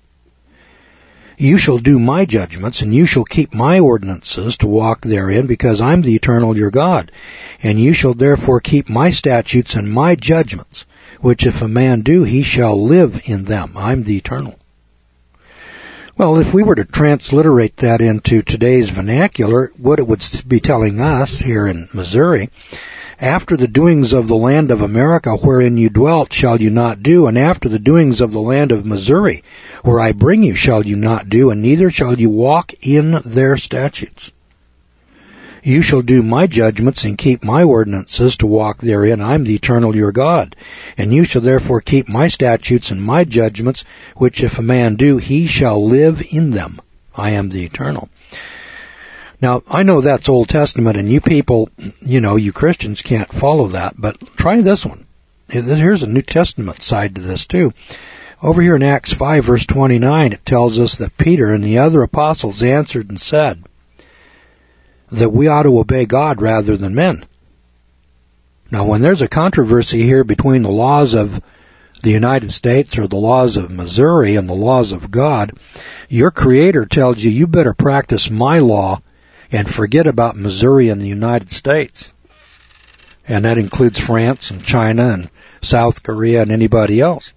You shall do my judgments, and you shall keep my ordinances to walk therein, because I'm the eternal your God. And you shall therefore keep my statutes and my judgments, which if a man do, he shall live in them. I'm the eternal. Well, if we were to transliterate that into today's vernacular, what it would be telling us here in Missouri, after the doings of the land of America wherein you dwelt shall you not do, and after the doings of the land of Missouri where I bring you shall you not do, and neither shall you walk in their statutes. You shall do my judgments and keep my ordinances to walk therein. I'm the eternal your God. And you shall therefore keep my statutes and my judgments, which if a man do, he shall live in them. I am the eternal. Now, I know that's Old Testament, and you people, you Christians can't follow that, but try this one. Here's a New Testament side to this, too. Over here in Acts 5, verse 29, it tells us that Peter and the other apostles answered and said that we ought to obey God rather than men. Now, when there's a controversy here between the laws of the United States or the laws of Missouri and the laws of God, your Creator tells you better practice my law and forget about Missouri and the United States. And that includes France and China and South Korea and anybody else.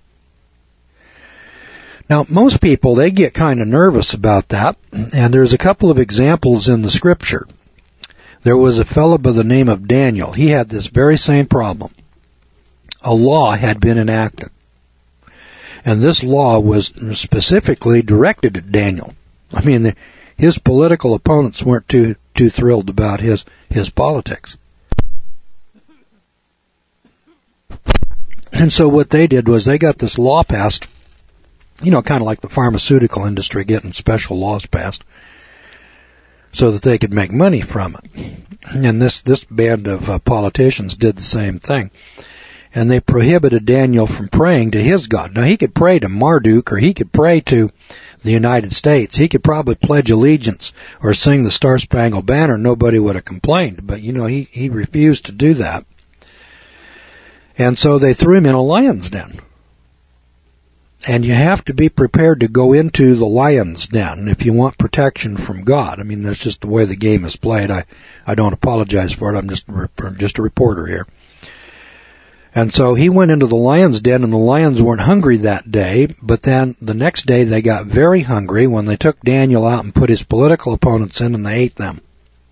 Now, most people, they get kind of nervous about that, and there's a couple of examples in the Scripture. There was a fellow by the name of Daniel. He had this very same problem. A law had been enacted, and this law was specifically directed at Daniel. I mean, his political opponents weren't too thrilled about his politics. And so what they did was they got this law passed kind of like the pharmaceutical industry getting special laws passed so that they could make money from it. And this band of politicians did the same thing. And they prohibited Daniel from praying to his God. Now, he could pray to Marduk, or he could pray to the United States. He could probably pledge allegiance or sing the Star-Spangled Banner. Nobody would have complained. But, he refused to do that. And so they threw him in a lion's den. And you have to be prepared to go into the lion's den if you want protection from God. I mean, that's just the way the game is played. I don't apologize for it. I'm just a reporter here. And so he went into the lion's den, and the lions weren't hungry that day, but then the next day they got very hungry when they took Daniel out and put his political opponents in, and they ate them.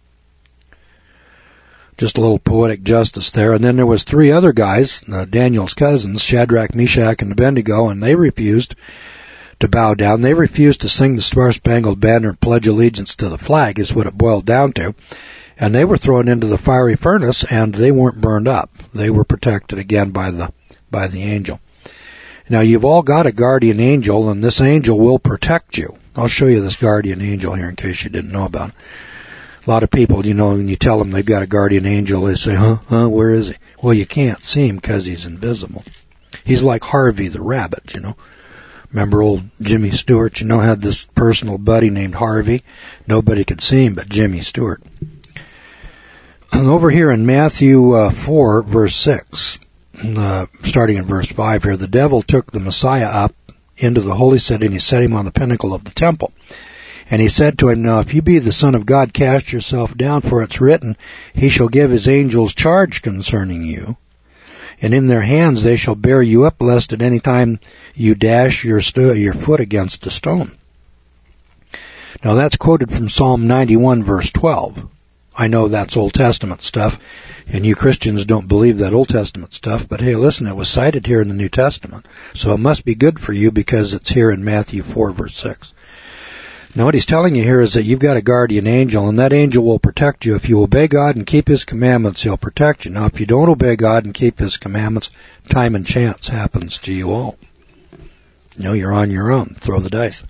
Just a little poetic justice there. And then there was 3 other guys, Daniel's cousins, Shadrach, Meshach, and Abednego, and they refused to bow down. They refused to sing the Star-Spangled Banner and pledge allegiance to the flag, is what it boiled down to. And they were thrown into the fiery furnace, and they weren't burned up. They were protected again by the angel. Now, you've all got a guardian angel, and this angel will protect you. I'll show you this guardian angel here in case you didn't know about it. A lot of people, when you tell them they've got a guardian angel, they say, where is he? Well, you can't see him because he's invisible. He's like Harvey the rabbit, Remember old Jimmy Stewart, had this personal buddy named Harvey. Nobody could see him but Jimmy Stewart. And over here in Matthew 4, verse 6, starting in verse 5 here, the devil took the Messiah up into the holy city, and he set him on the pinnacle of the temple. And he said to him, now, if you be the Son of God, cast yourself down, for it's written, he shall give his angels charge concerning you, and in their hands they shall bear you up, lest at any time you dash your foot against a stone. Now, that's quoted from Psalm 91, verse 12. I know that's Old Testament stuff, and you Christians don't believe that Old Testament stuff, but hey, listen, it was cited here in the New Testament, so it must be good for you because it's here in Matthew 4, verse 6. Now, what he's telling you here is that you've got a guardian angel, and that angel will protect you. If you obey God and keep His commandments, He'll protect you. Now, if you don't obey God and keep His commandments, time and chance happens to you all. You're on your own. Throw the dice.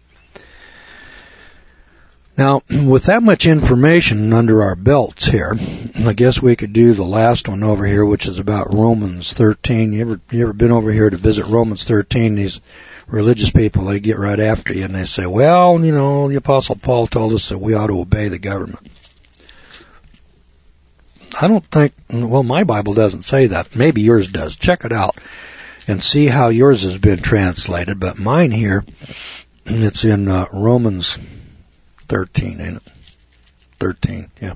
Now, with that much information under our belts here, I guess we could do the last one over here, which is about Romans 13. You ever been over here to visit Romans 13? These religious people, they get right after you and they say, well, the Apostle Paul told us that we ought to obey the government. I don't think, my Bible doesn't say that. Maybe yours does. Check it out and see how yours has been translated. But mine here, it's in Romans 13, ain't it? 13, yeah.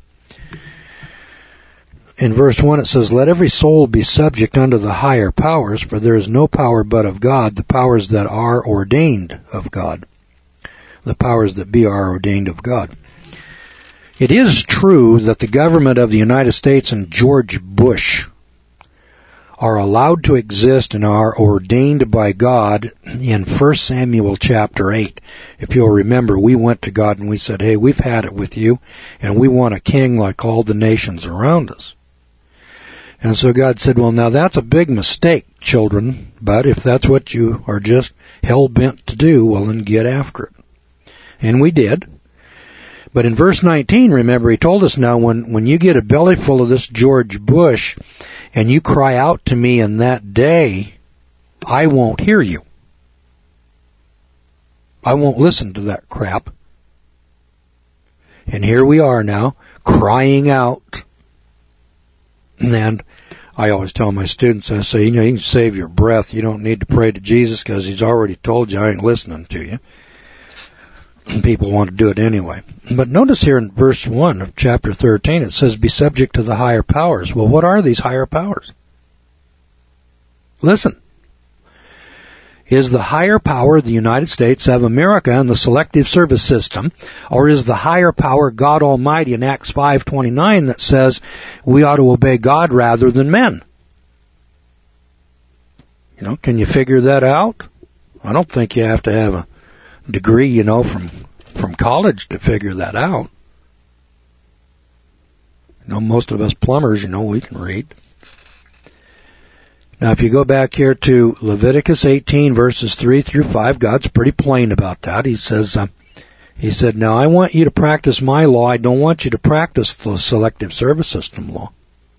In verse 1 it says, let every soul be subject unto the higher powers, for there is no power but of God, the powers that are ordained of God. The powers that be are ordained of God. It is true that the government of the United States and George Bush are allowed to exist and are ordained by God in 1 Samuel chapter 8. If you'll remember, we went to God and we said, hey, we've had it with you, and we want a king like all the nations around us. And so God said, well, now that's a big mistake, children, but if that's what you are just hell-bent to do, well, then get after it. And we did. But in verse 19, remember, he told us now, when you get a belly full of this George Bush and you cry out to me in that day, I won't hear you. I won't listen to that crap. And here we are now, crying out. And I always tell my students, I say, you can save your breath. You don't need to pray to Jesus because He's already told you I ain't listening to you. And people want to do it anyway. But notice here in verse 1 of chapter 13, it says, be subject to the higher powers. Well, what are these higher powers? Listen. Is the higher power the United States of America and the Selective Service System, or is the higher power God Almighty in Acts 5:29 that says we ought to obey God rather than men? Can you figure that out? I don't think you have to have a degree, from college to figure that out. Most of us plumbers, we can read. Now, if you go back here to Leviticus 18, verses 3 through 5, God's pretty plain about that. He said, now I want you to practice my law. I don't want you to practice the selective service system law.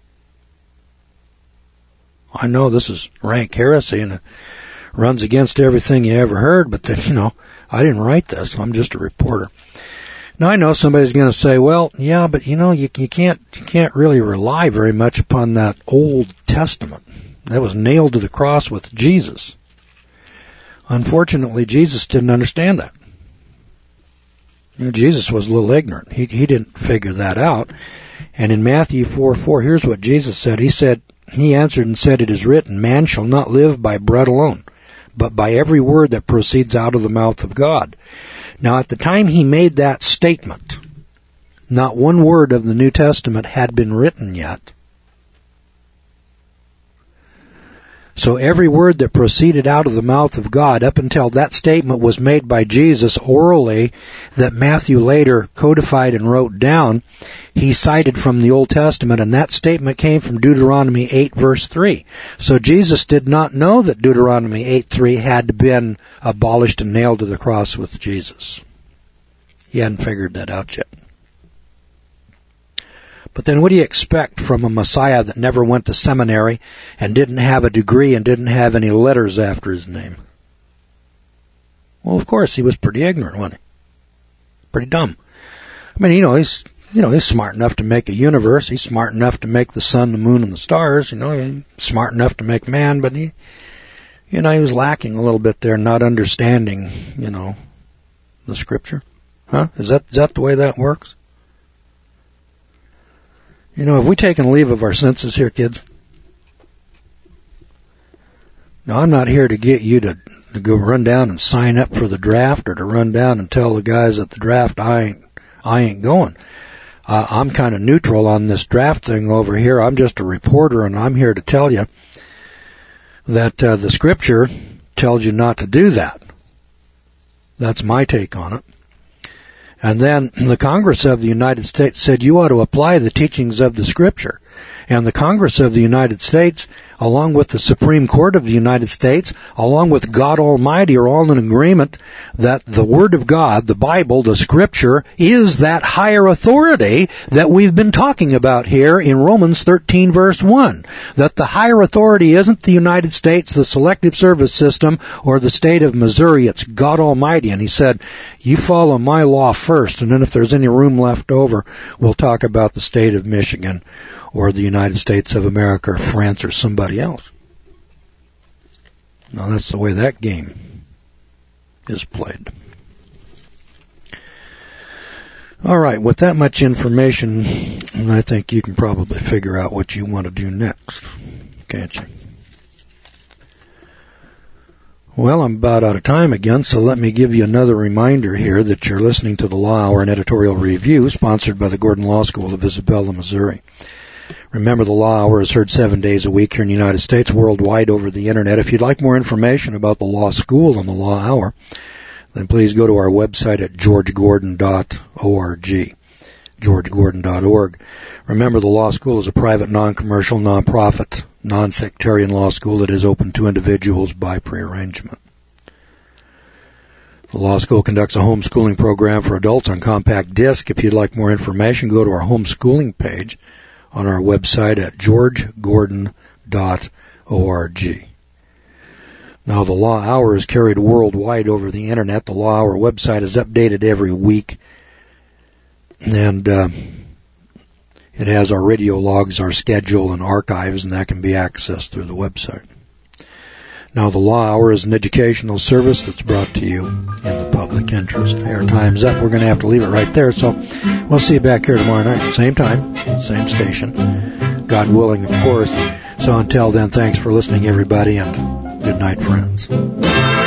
I know this is rank heresy and it runs against everything you ever heard, but then, I didn't write this. I'm just a reporter. Now, I know somebody's going to say, well, yeah, but you can't really rely very much upon that Old Testament. That was nailed to the cross with Jesus. Unfortunately, Jesus didn't understand that. Jesus was a little ignorant. He didn't figure that out. And in Matthew 4:4, here's what Jesus said. He answered and said, it is written, man shall not live by bread alone, but by every word that proceeds out of the mouth of God. Now, at the time he made that statement, not one word of the New Testament had been written yet. So every word that proceeded out of the mouth of God up until that statement was made by Jesus orally that Matthew later codified and wrote down, he cited from the Old Testament, and that statement came from Deuteronomy 8 verse 3. So Jesus did not know that Deuteronomy 8:3 had been abolished and nailed to the cross with Jesus. He hadn't figured that out yet. But then what do you expect from a Messiah that never went to seminary and didn't have a degree and didn't have any letters after his name? Well, of course, he was pretty ignorant, wasn't he? Pretty dumb. I mean, he's smart enough to make a universe. He's smart enough to make the sun, the moon, and the stars. He's smart enough to make man, but he was lacking a little bit there, not understanding, the Scripture. Huh? Is that the way that works? Have we taken leave of our senses here, kids? Now, I'm not here to get you to go run down and sign up for the draft or to run down and tell the guys at the draft I ain't going. I'm kind of neutral on this draft thing over here. I'm just a reporter, and I'm here to tell you that the Scripture tells you not to do that. That's my take on it. And then the Congress of the United States said you ought to apply the teachings of the Scripture. And the Congress of the United States, along with the Supreme Court of the United States, along with God Almighty, are all in agreement that the Word of God, the Bible, the Scripture, is that higher authority that we've been talking about here in Romans 13 verse 1. That the higher authority isn't the United States, the Selective Service System, or the state of Missouri. It's God Almighty. And he said, you follow my law first, and then if there's any room left over, we'll talk about the state of Michigan or the United States of America or France or somebody else. Now that's the way that game is played. All right, with that much information, I think you can probably figure out what you want to do next, can't you? Well, I'm about out of time again, so let me give you another reminder here that you're listening to the Law Hour, an editorial review sponsored by the Gordon Law School of Isabella, Missouri. Remember, the Law Hour is heard 7 days a week here in the United States, worldwide over the Internet. If you'd like more information about the Law School and the Law Hour, then please go to our website at georgegordon.org, georgegordon.org. Remember, the Law School is a private, non-commercial, non-profit, non-sectarian law school that is open to individuals by prearrangement. The Law School conducts a homeschooling program for adults on compact disc. If you'd like more information, go to our homeschooling page on our website at georgegordon.org. Now, the Law Hour is carried worldwide over the Internet. The Law Hour website is updated every week, and it has our radio logs, our schedule, and archives, and that can be accessed through the website. Now, the Law Hour is an educational service that's brought to you in the public interest. Our time's up. We're going to have to leave it right there. So we'll see you back here tomorrow night. Same time, same station. God willing, of course. So until then, thanks for listening, everybody, and good night, friends.